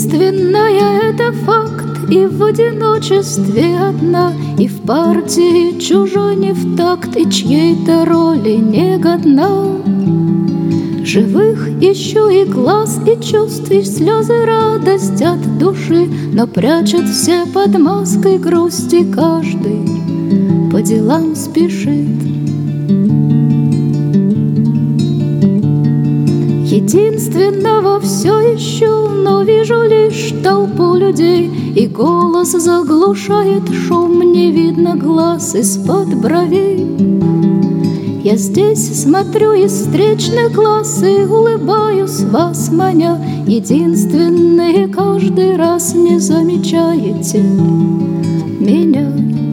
Единственное — это факт, и в одиночестве одна, и в партии чужой не в такт, и чьей-то роли не годна. Живых ищу и глаз, и чувств, и слезы, радость от души, но прячут все под маской грусти, каждый по делам спешит. Единственного все ищу, но вижу лишь толпу людей, и голос заглушает шум, не видно глаз из-под бровей. Я здесь смотрю из встречных глаз и улыбаюсь вас маня. Единственные каждый раз не замечаете меня.